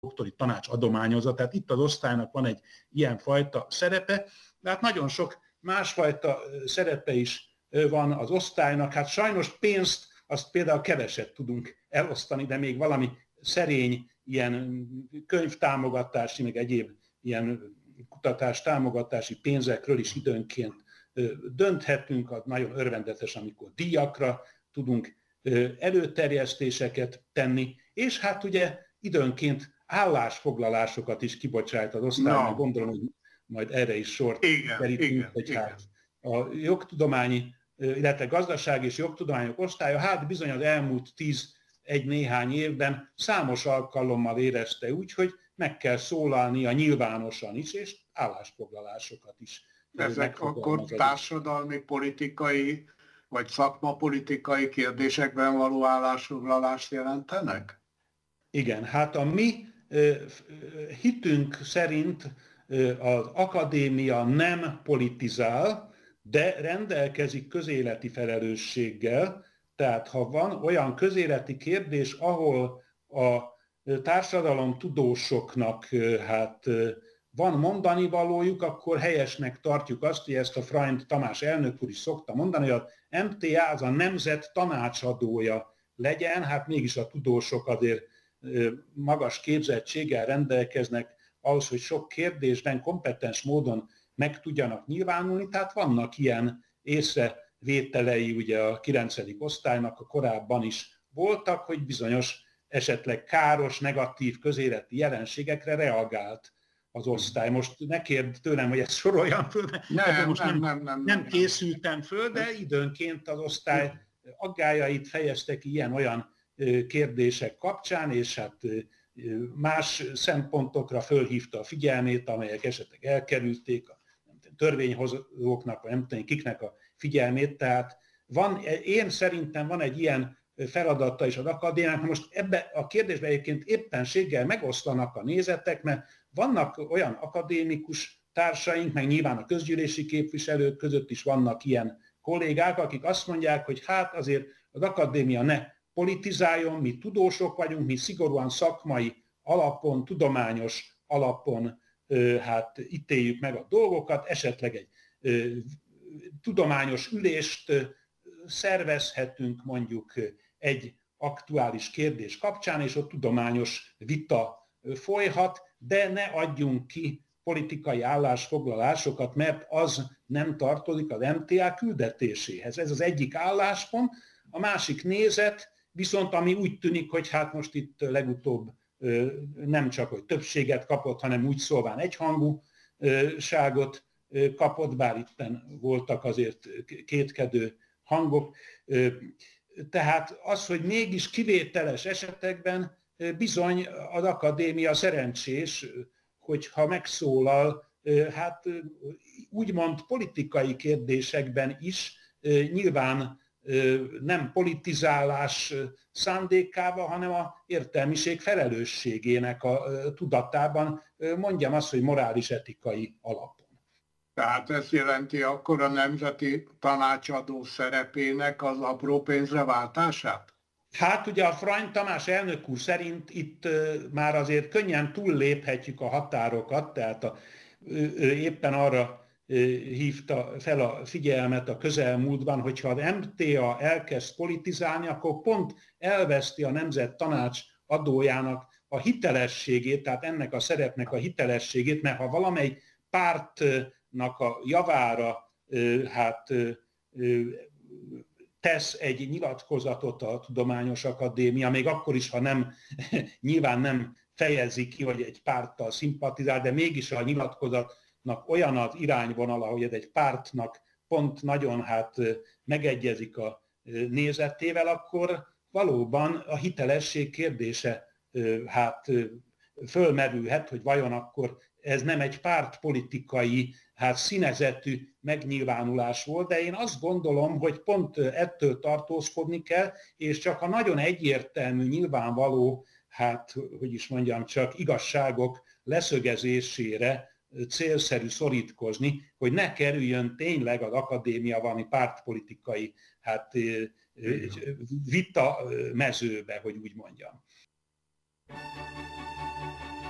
doktori tanács adományozza, tehát itt az osztálynak van egy ilyenfajta szerepe, de hát nagyon sok másfajta szerepe is van az osztálynak. Hát sajnos pénzt azt például keveset tudunk elosztani, de még valami szerény ilyen könyvtámogatási, meg egyéb ilyen kutatás támogatási pénzekről is időnként dönthetünk, az nagyon örvendetes, amikor díjakra tudunk előterjesztéseket tenni, és hát ugye időnként állásfoglalásokat is kibocsát az osztály, gondolom, hogy majd erre is sort kerítünk, hogy hát a jogtudományi, illetve gazdaság és jogtudományok osztálya, hát bizony az elmúlt 11 néhány évben számos alkalommal érezte úgy, hogy meg kell szólalnia nyilvánosan is, és állásfoglalásokat is. Ezek akkor társadalmi, politikai vagy szakmapolitikai kérdésekben való állásfoglalást jelentenek? Igen, hát a mi hitünk szerint az akadémia nem politizál, de rendelkezik közéleti felelősséggel, tehát ha van olyan közéleti kérdés, ahol a társadalomtudósoknak hát van mondani valójuk, akkor helyesnek tartjuk azt, hogy ezt a Freund Tamás elnök úr is szokta mondani, hogy a MTA az a nemzet tanácsadója legyen, hát mégis a tudósok azért magas képzettséggel rendelkeznek ahhoz, hogy sok kérdésben kompetens módon meg tudjanak nyilvánulni, tehát vannak ilyen észrevételei ugye a 9. osztálynak, a korábban is voltak, hogy bizonyos esetleg káros, negatív közéleti jelenségekre reagált az osztály. Most ne kérd tőlem, hogy ezt soroljam föl, nem készültem föl, de időnként az osztály aggályait fejezte ki ilyen-olyan kérdések kapcsán, és hát más szempontokra fölhívta a figyelmét, amelyek esetleg elkerülték a törvényhozóknak, vagy nem tudom kiknek a figyelmét. Tehát én szerintem van egy ilyen feladata is az akadémiának. Most ebbe a kérdésbe egyébként éppenséggel megoszlanak a nézetek, mert vannak olyan akadémikus társaink, meg nyilván a közgyűlési képviselők között is vannak ilyen kollégák, akik azt mondják, hogy hát azért az akadémia ne politizáljon, mi tudósok vagyunk, mi szigorúan szakmai alapon, tudományos alapon hát ítéljük meg a dolgokat, esetleg egy tudományos ülést szervezhetünk mondjuk egy aktuális kérdés kapcsán, és ott tudományos vita folyhat, de ne adjunk ki politikai állásfoglalásokat, mert az nem tartozik az MTA küldetéséhez. Ez az egyik álláspont. A másik nézet viszont, ami úgy tűnik, hogy hát most itt legutóbb nem csak hogy többséget kapott, hanem úgy szólván egyhangúságot kapott, bár itten voltak azért kétkedő hangok. Tehát az, hogy mégis kivételes esetekben bizony az akadémia szerencsés, hogyha megszólal, hát úgymond politikai kérdésekben is, nyilván nem politizálás szándékával, hanem a értelmiség felelősségének a tudatában, mondjam azt, hogy morális-etikai alapon. Tehát ez jelenti akkor a nemzeti tanácsadó szerepének az apró pénzre váltását? Hát ugye a Freund Tamás elnök úr szerint itt már azért könnyen túlléphetjük a határokat, tehát éppen arra hívta fel a figyelmet a közelmúltban, hogyha az MTA elkezd politizálni, akkor pont elveszti a Nemzet Tanács adójának a hitelességét, tehát ennek a szerepnek a hitelességét, mert ha valamely pártnak a javára hát tesz egy nyilatkozatot a Tudományos Akadémia, még akkor is, ha nem, nyilván nem fejezi ki, hogy egy párttal szimpatizál, de mégis a nyilatkozatnak olyan az irányvonala, hogy ez egy pártnak pont nagyon hát megegyezik a nézetével, akkor valóban a hitelesség kérdése hát fölmerülhet, hogy vajon akkor ez nem egy pártpolitikai, hát színezetű megnyilvánulás volt, de én azt gondolom, hogy pont ettől tartózkodni kell, és csak a nagyon egyértelmű, nyilvánvaló, hát, hogy is mondjam, csak igazságok leszögezésére célszerű szorítkozni, hogy ne kerüljön tényleg az akadémia valami pártpolitikai hát, vita mezőbe, hogy úgy mondjam.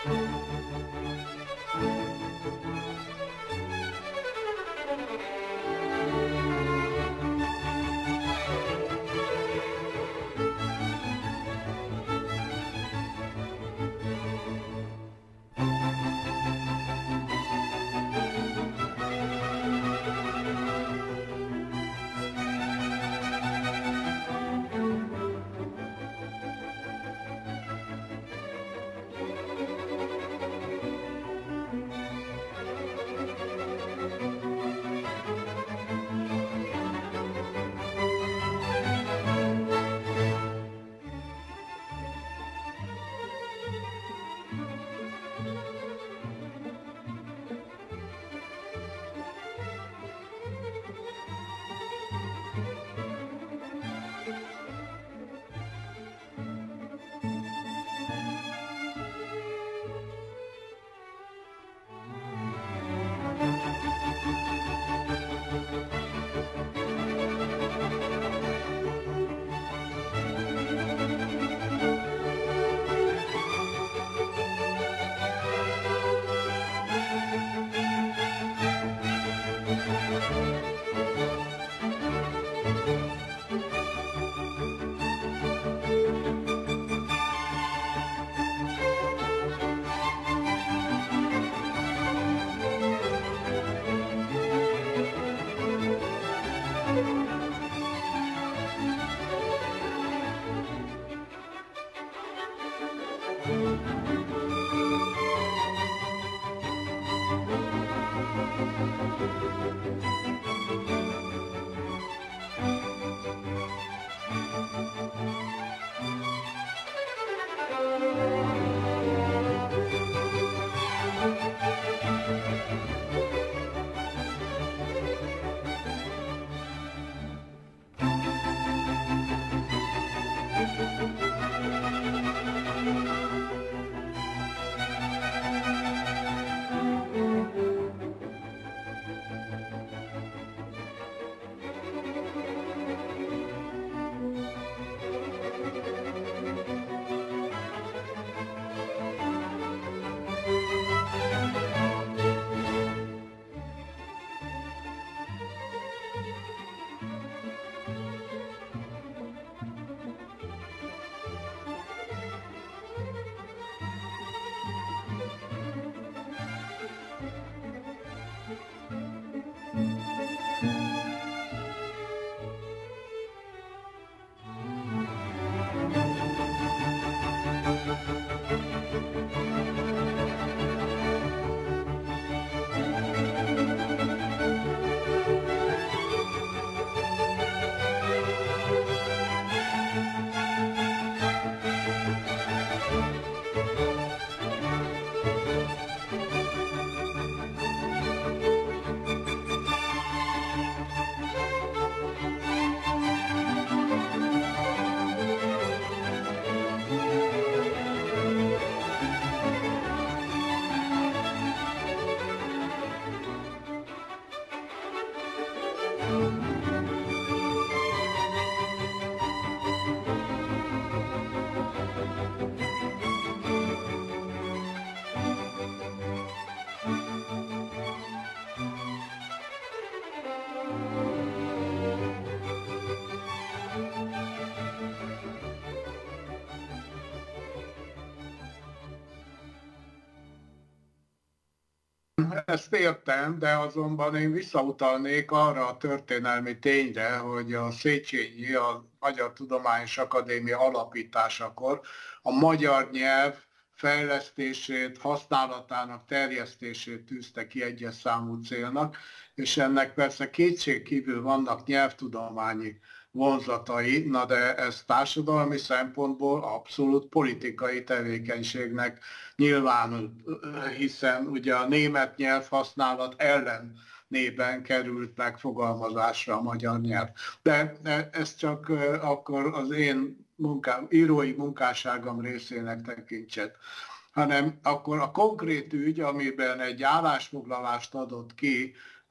Ezt értem, de azonban én visszautalnék arra a történelmi tényre, hogy a Széchenyi, a Magyar Tudományos Akadémia alapításakor a magyar nyelv fejlesztését, használatának terjesztését tűzte ki egyes számú célnak, és ennek persze kétségkívül vannak nyelvtudományi vonzatai, na de ez társadalmi szempontból abszolút politikai tevékenységnek nyilvánul, hiszen ugye a német nyelvhasználat ellenében került megfogalmazásra a magyar nyelv. De ez csak akkor az én írói munkásságom részének tekintsed, hanem akkor a konkrét ügy, amiben egy állásfoglalást adott ki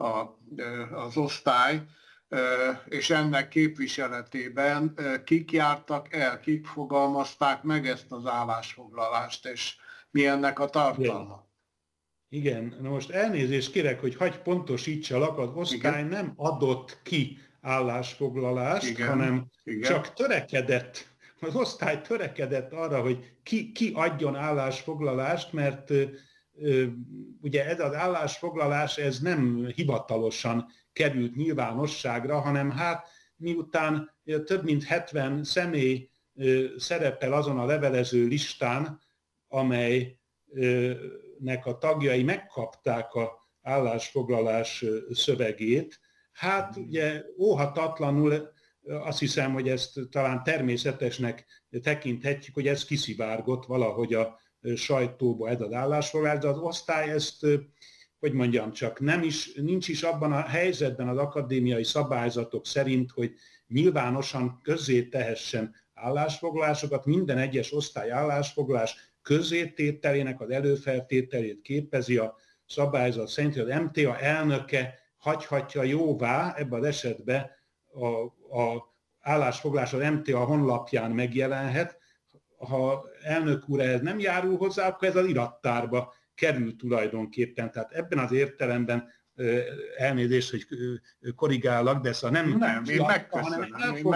az osztály, és ennek képviseletében kik jártak el, kik fogalmazták meg ezt az állásfoglalást, és mi ennek a tartalma. Igen, na most elnézést kérek, hogy hagyj pontosítsalak, az osztály Igen. nem adott ki állásfoglalást, Igen. hanem Igen. csak törekedett, az osztály törekedett arra, hogy ki adjon állásfoglalást, mert ugye ez az állásfoglalás ez nem hivatalosan került nyilvánosságra, hanem hát miután több mint 70 személy szerepel azon a levelező listán, amelynek a tagjai megkapták az állásfoglalás szövegét, hát ugye óhatatlanul azt hiszem, hogy ezt talán természetesnek tekinthetjük, hogy ez kiszivárgott valahogy a sajtóba ez az állásfoglalás, de az osztály ezt, hogy mondjam csak, nincs is abban a helyzetben az akadémiai szabályzatok szerint, hogy nyilvánosan közzé tehessen állásfoglalásokat. Minden egyes osztály állásfoglalás közzétételének az előfeltételét képezi a szabályzat szerint, hogy az MTA elnöke hagyhatja jóvá ebben az esetben a állásfoglalás az MTA honlapján megjelenhet. Ha elnök úr ehhez nem járul hozzá, akkor ez az irattárba kerül tulajdonképpen. Tehát ebben az értelemben elnézést, hogy korrigálok, de szóval nem kiadta, hanem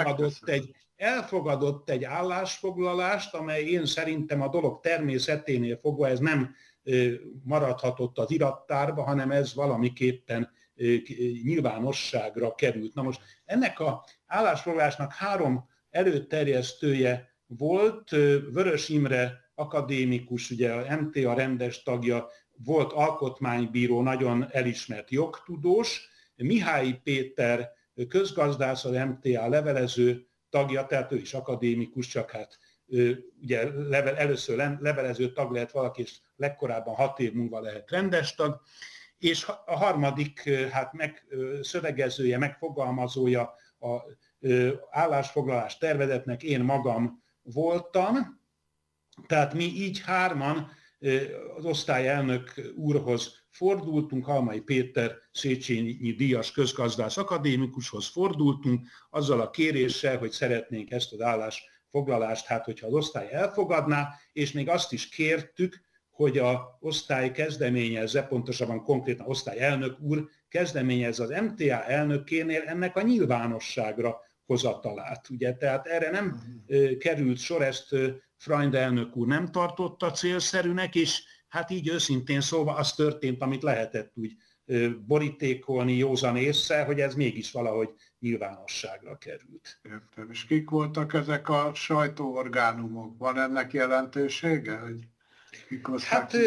elfogadott egy állásfoglalást, amely én szerintem a dolog természeténél fogva ez nem maradhatott az irattárba, hanem ez valamiképpen nyilvánosságra került. Na most ennek az állásfoglalásnak 3 előterjesztője volt, Vörös Imre akadémikus, ugye a MTA rendes tagja, volt alkotmánybíró, nagyon elismert jogtudós, Mihály Péter közgazdász, az MTA levelező tagja, tehát ő is akadémikus, csak hát ugye először levelező tag lehet valaki, és legkorábban 6 év múlva lehet rendes tag, és a harmadik hát szövegezője, megfogalmazója a állásfoglalás tervezetnek én magam voltam, tehát mi így 3-an az osztályelnök úrhoz fordultunk, Halmai Péter Széchenyi díjas közgazdász akadémikushoz fordultunk, azzal a kéréssel, hogy szeretnénk ezt az állásfoglalást, hát hogyha az osztály elfogadná, és még azt is kértük, hogy az osztály kezdeményezze, pontosabban konkrétan osztályelnök úr kezdeményezze az MTA elnökénél ennek a nyilvánosságra hozatalát. Ugye? Tehát erre nem került sor, ezt Freund elnök úr nem tartotta célszerűnek, és hát így őszintén szólva az történt, amit lehetett úgy borítékolni józan észre, hogy ez mégis valahogy nyilvánosságra került. Értem. És kik voltak ezek a sajtóorgánumok? Van ennek jelentősége, hogy kik hozták hát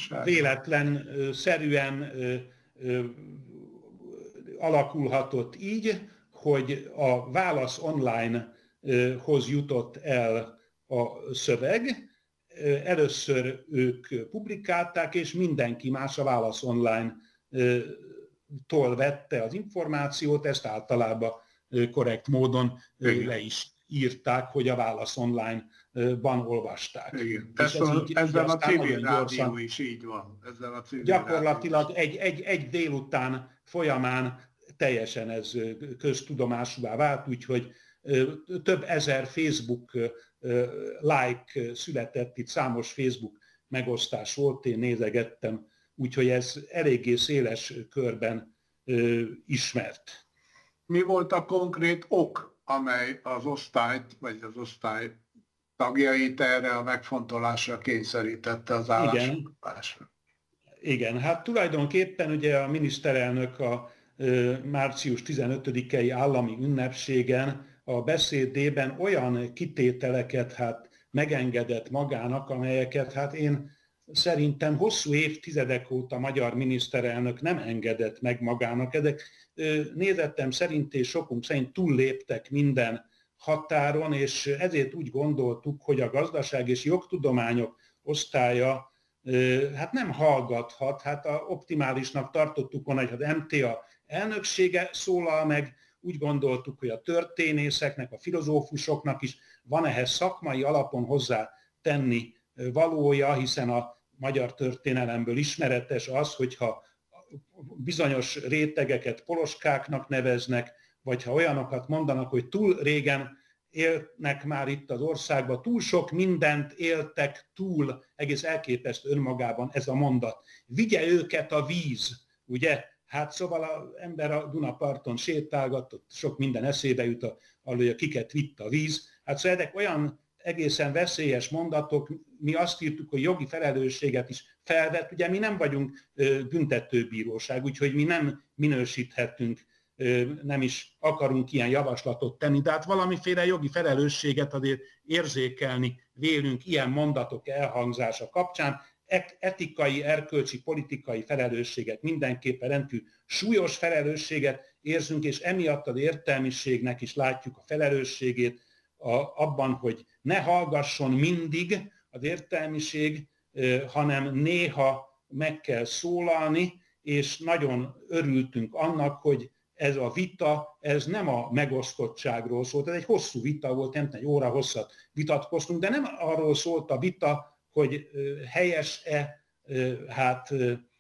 véletlenszerűen alakulhatott így, hogy a Válasz Online-hoz jutott el a szöveg, először ők publikálták, és mindenki más a Válasz Online-tól vette az információt, ezt általában korrekt módon le is írták, hogy a Válasz Online-ban olvasták. Ezzel a civil rádió is így van. Gyakorlatilag egy délután folyamán teljesen ez köztudomásúvá vált, úgyhogy több ezer Facebook like született, itt számos Facebook megosztás volt, én nézegettem, úgyhogy ez eléggé széles körben ismert. Mi volt a konkrét ok, amely az osztályt, vagy az osztály tagjait erre a megfontolásra kényszerítette az állásfoglalásra? Igen, hát tulajdonképpen ugye a miniszterelnök a március 15-i állami ünnepségen a beszédében olyan kitételeket hát megengedett magának, amelyeket hát én szerintem hosszú évtizedek óta magyar miniszterelnök nem engedett meg magának. Ezek nézetem szerint és sokunk szerint túlléptek minden határon, és ezért úgy gondoltuk, hogy a gazdaság és jogtudományok osztálya hát nem hallgathat, hát optimálisnak tartottuk volna, hogy az MTA elnöksége szólal meg, úgy gondoltuk, hogy a történészeknek, a filozófusoknak is van ehhez szakmai alapon hozzá tenni valója, hiszen a magyar történelemből ismeretes az, hogyha bizonyos rétegeket poloskáknak neveznek, vagy ha olyanokat mondanak, hogy túl régen élnek már itt az országban, túl sok mindent éltek túl, egész elképesztő önmagában ez a mondat. Vigye őket a víz, ugye? Hát szóval az ember a Dunaparton sétálgatott, sok minden eszébe jut, hogy kiket vitt a víz. Hát szóval ezek olyan egészen veszélyes mondatok, mi azt írtuk, hogy jogi felelősséget is felvet, ugye mi nem vagyunk büntetőbíróság, úgyhogy mi nem minősíthetünk, nem is akarunk ilyen javaslatot tenni, de hát valamiféle jogi felelősséget azért érzékelni vélünk ilyen mondatok elhangzása kapcsán, etikai, erkölcsi, politikai felelősséget, mindenképpen rendkívül súlyos felelősséget érzünk, és emiatt az értelmiségnek is látjuk a felelősségét abban, hogy ne hallgasson mindig az értelmiség, hanem néha meg kell szólalni, és nagyon örültünk annak, hogy ez a vita, ez nem a megosztottságról szólt, ez egy hosszú vita volt, nem egy óra hosszat vitatkoztunk, de nem arról szólt a vita, hogy helyes-e hát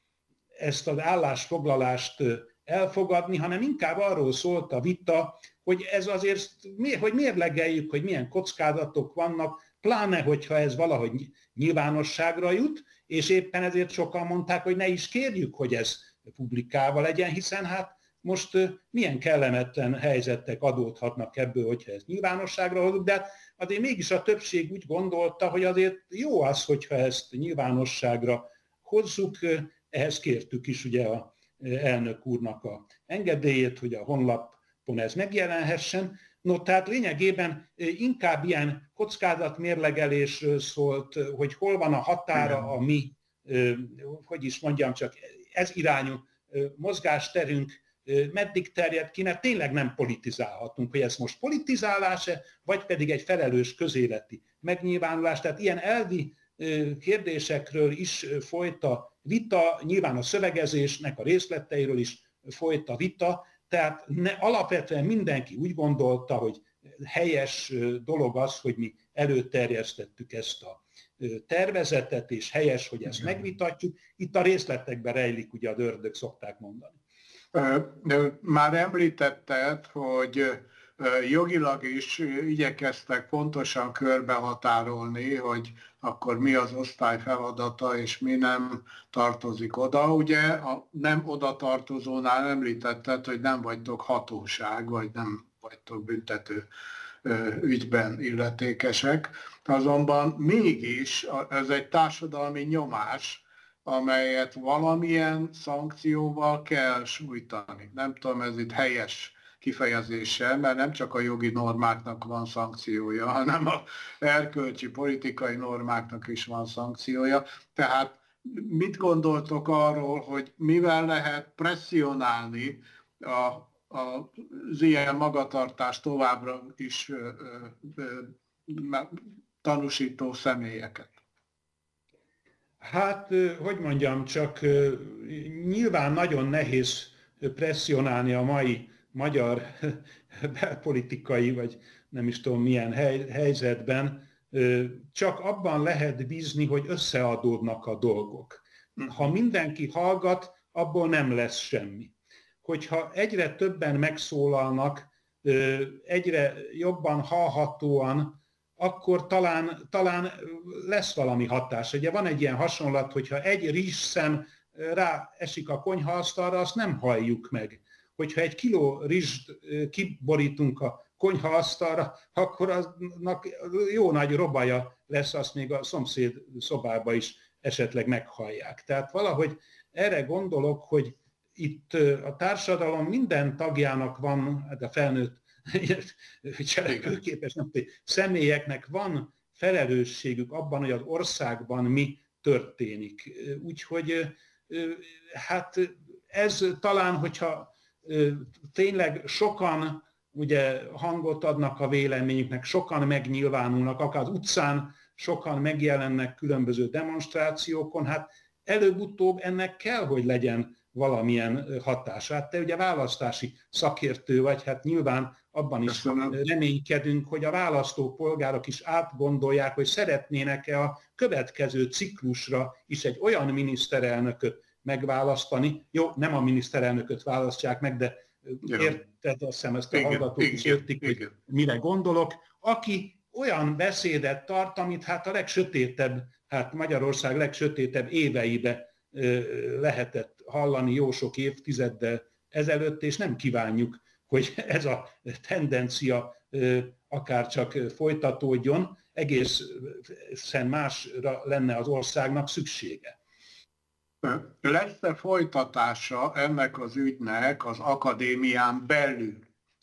ezt az állásfoglalást elfogadni, hanem inkább arról szólt a vita, hogy ez azért, hogy mérlegeljük, hogy milyen kockázatok vannak, pláne, hogyha ez valahogy nyilvánosságra jut, és éppen ezért sokan mondták, hogy ne is kérjük, hogy ez publikálva legyen, hiszen hát most milyen kellemetlen helyzetek adódhatnak ebből, hogyha ezt nyilvánosságra hozzuk, de azért mégis a többség úgy gondolta, hogy azért jó az, hogyha ezt nyilvánosságra hozzuk, ehhez kértük is ugye az elnök úrnak a engedélyét, hogy a honlapon ez megjelenhessen. No, tehát lényegében inkább ilyen kockázatmérlegelésről szólt, hogy hol van a határa a mi, hogy is mondjam, csak ez irányú mozgásterünk, meddig terjed ki, mert tényleg nem politizálhatunk, hogy ez most politizálás-e, vagy pedig egy felelős közéleti megnyilvánulás. Tehát ilyen elvi kérdésekről is folyt a vita, nyilván a szövegezésnek a részleteiről is folyt a vita, tehát alapvetően mindenki úgy gondolta, hogy helyes dolog az, hogy mi előterjesztettük ezt a tervezetet, és helyes, hogy ezt megvitatjuk. Itt a részletekben rejlik, ugye az ördög, szokták mondani. Már említetted, hogy jogilag is igyekeztek pontosan körbehatárolni, hogy akkor mi az osztály feladata, és mi nem tartozik oda. Ugye a nem oda tartozónál említetted, hogy nem vagytok hatóság, vagy nem vagytok büntető ügyben illetékesek. Azonban mégis ez egy társadalmi nyomás, amelyet valamilyen szankcióval kell sújtani. Nem tudom, ez itt helyes kifejezése, mert nem csak a jogi normáknak van szankciója, hanem az erkölcsi politikai normáknak is van szankciója. Tehát mit gondoltok arról, hogy mivel lehet presszionálni az ilyen magatartást továbbra is tanúsító személyeket? Hát, hogy mondjam, csak nyilván nagyon nehéz presszionálni a mai magyar belpolitikai, vagy nem is tudom milyen helyzetben, csak abban lehet bízni, hogy összeadódnak a dolgok. Ha mindenki hallgat, abból nem lesz semmi. Hogyha egyre többen megszólalnak, egyre jobban hallhatóan, akkor talán lesz valami hatás. Ugye van egy ilyen hasonlat, hogyha egy rizsszem rá esik a konyhaasztalra, azt nem halljuk meg. Hogyha egy kiló rizst kiborítunk a konyhaasztalra, akkor aznak jó nagy robaja lesz, azt még a szomszéd szobába is esetleg meghallják. Tehát valahogy erre gondolok, hogy itt a társadalom minden tagjának van, hát a felnőtt cselekvőképes személyeknek van felelősségük abban, hogy az országban mi történik. Úgyhogy hát ez talán, hogyha tényleg sokan ugye hangot adnak a véleményüknek, sokan megnyilvánulnak, akár az utcán sokan megjelennek különböző demonstrációkon, hát előbb-utóbb ennek kell, hogy legyen valamilyen hatását. Te ugye választási szakértő vagy, hát nyilván abban is reménykedünk, hogy a választópolgárok is átgondolják, hogy szeretnének-e a következő ciklusra is egy olyan miniszterelnököt megválasztani. Jó, nem a miniszterelnököt választják meg, de érted, azt hiszem ezt a hallgatók is értik, hogy mire gondolok, aki olyan beszédet tart, amit hát a legsötétebb, hát Magyarország legsötétebb éveibe lehetett hallani jó sok évtizeddel ezelőtt, és nem kívánjuk, hogy ez a tendencia akár csak folytatódjon, egészen másra lenne az országnak szüksége. Lesz-e folytatása ennek az ügynek az akadémián belül?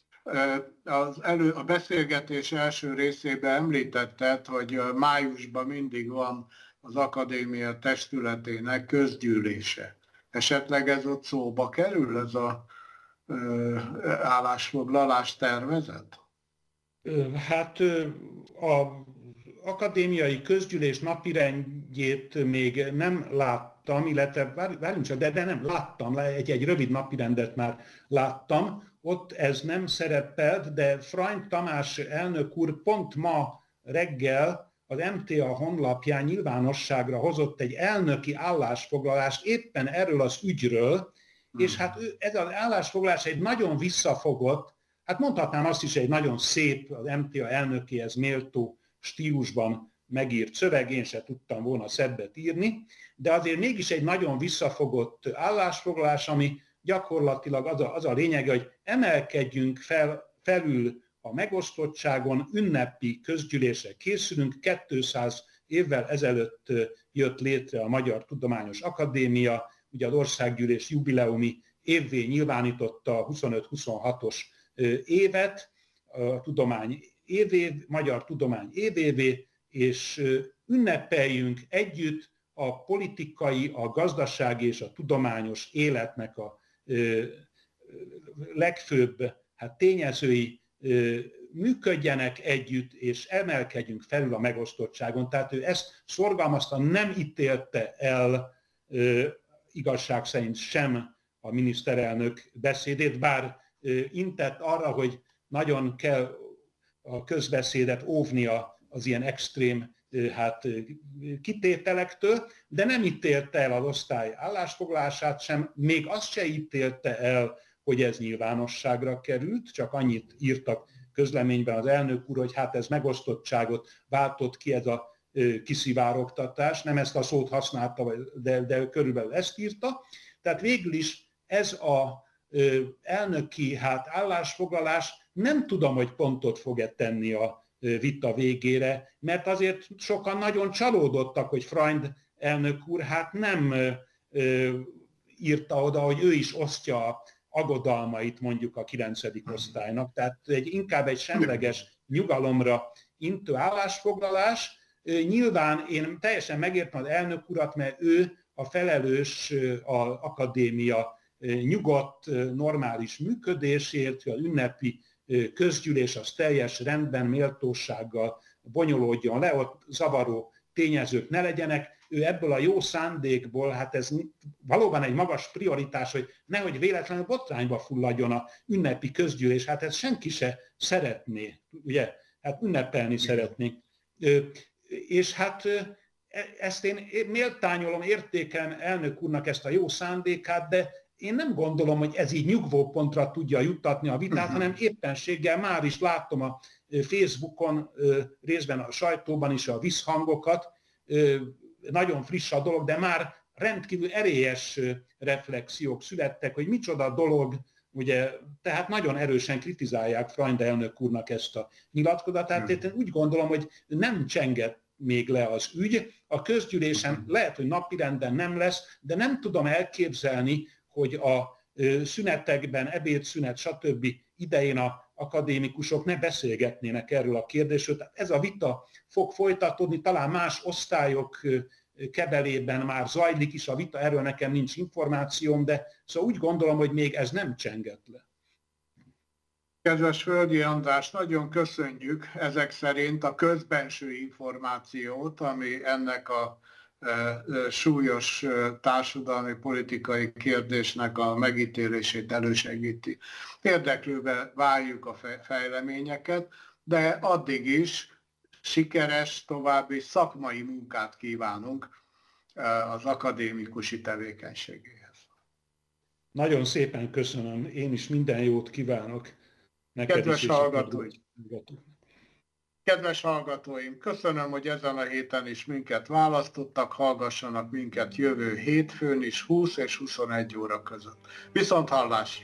A beszélgetés első részében említetted, hogy májusban mindig van az akadémia testületének közgyűlése. Esetleg ez ott szóba kerül, ez az állásfoglalás tervezet? Hát az akadémiai közgyűlés napirendjét még nem láttam, illetve várjunk csak, de nem láttam, egy rövid napirendet már láttam, ott ez nem szerepelt, de Freund Tamás elnök úr pont ma reggel az MTA honlapján nyilvánosságra hozott egy elnöki állásfoglalást éppen erről az ügyről, és hát ez az állásfoglalás egy nagyon visszafogott, hát mondhatnám azt is, egy nagyon szép, az MTA elnökéhez méltó stílusban megírt szöveg, én se tudtam volna szebbet írni, de azért mégis egy nagyon visszafogott állásfoglalás, ami gyakorlatilag az a lényege, hogy emelkedjünk felül a megosztottságon, ünnepi közgyűlésre készülünk. 200 évvel ezelőtt jött létre a Magyar Tudományos Akadémia, ugye az országgyűlés jubileumi évvé nyilvánította a 25-26-os évet, a tudomány magyar tudomány évévé, és ünnepeljünk együtt a politikai, a gazdasági és a tudományos életnek a legfőbb tényezői működjenek együtt, és emelkedjünk felül a megosztottságon. Tehát ő ezt szorgalmazta, nem ítélte el igazság szerint sem a miniszterelnök beszédét, bár intett arra, hogy nagyon kell a közbeszédet óvnia az ilyen extrém kitételektől, de nem ítélte el az osztály állásfoglalását sem, még azt se ítélte el, hogy ez nyilvánosságra került, csak annyit írtak közleményben az elnök úr, hogy hát ez megosztottságot váltott ki, ez a kiszivárogtatás, nem ezt a szót használta, de körülbelül ezt írta. Tehát végül is ez az elnöki állásfoglalás, nem tudom, hogy pontot fog-e tenni a vita végére, mert azért sokan nagyon csalódottak, hogy Freund elnök úr nem írta oda, hogy ő is osztja aggodalmait mondjuk a 9. osztálynak. Tehát inkább egy semleges nyugalomra intő állásfoglalás. Nyilván én teljesen megértem az elnök urat, mert ő a felelős az akadémia nyugodt, normális működésért, hogy az ünnepi közgyűlés az teljes rendben, méltósággal bonyolódjon le, ott zavaró tényezők ne legyenek. Ő ebből a jó szándékból, hát ez valóban egy magas prioritás, hogy nehogy véletlenül botrányba fulladjon a ünnepi közgyűlés, hát ezt senki se szeretné, ugye, hát ünnepelni szeretnénk. És hát ezt én méltányolom, értékelem elnök úrnak ezt a jó szándékát, de én nem gondolom, hogy ez így nyugvópontra tudja juttatni a vitát, hanem éppenséggel már is láttam a Facebookon, részben a sajtóban is a visszhangokat, nagyon friss a dolog, de már rendkívül erélyes reflexiók születtek, hogy micsoda dolog, ugye, tehát nagyon erősen kritizálják Freund elnök úrnak ezt a nyilatkozatát. Én úgy gondolom, hogy nem csengett még le az ügy. A közgyűlésen lehet, hogy napirenden nem lesz, de nem tudom elképzelni, hogy a szünetekben, ebédszünet, stb. Idején az akadémikusok ne beszélgetnének erről a kérdésről. Tehát ez a vita fog folytatódni, talán más osztályok kebelében már zajlik is a vita, erről nekem nincs információm, de szóval úgy gondolom, hogy még ez nem csengett le. Kedves Völgyi András, nagyon köszönjük ezek szerint a közbenső információt, ami ennek a súlyos társadalmi politikai kérdésnek a megítélését elősegíti. Érdeklőbe várjuk a fejleményeket, de addig is sikeres további szakmai munkát kívánunk az akadémikusi tevékenységéhez. Nagyon szépen köszönöm, én is minden jót kívánok neked. Kedves hallgatói! Kedves hallgatóim, köszönöm, hogy ezen a héten is minket választottak, hallgassanak minket jövő hétfőn is 20 és 21 óra között. Viszont hallásra!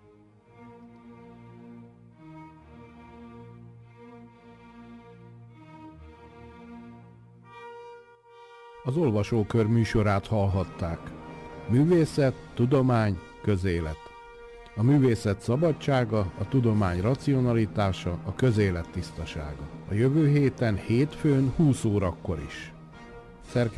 Az Olvasókör műsorát hallhatták. Művészet, tudomány, közélet. A művészet szabadsága, a tudomány racionalitása, a közélet tisztasága. A jövő héten hétfőn 20 órakor is.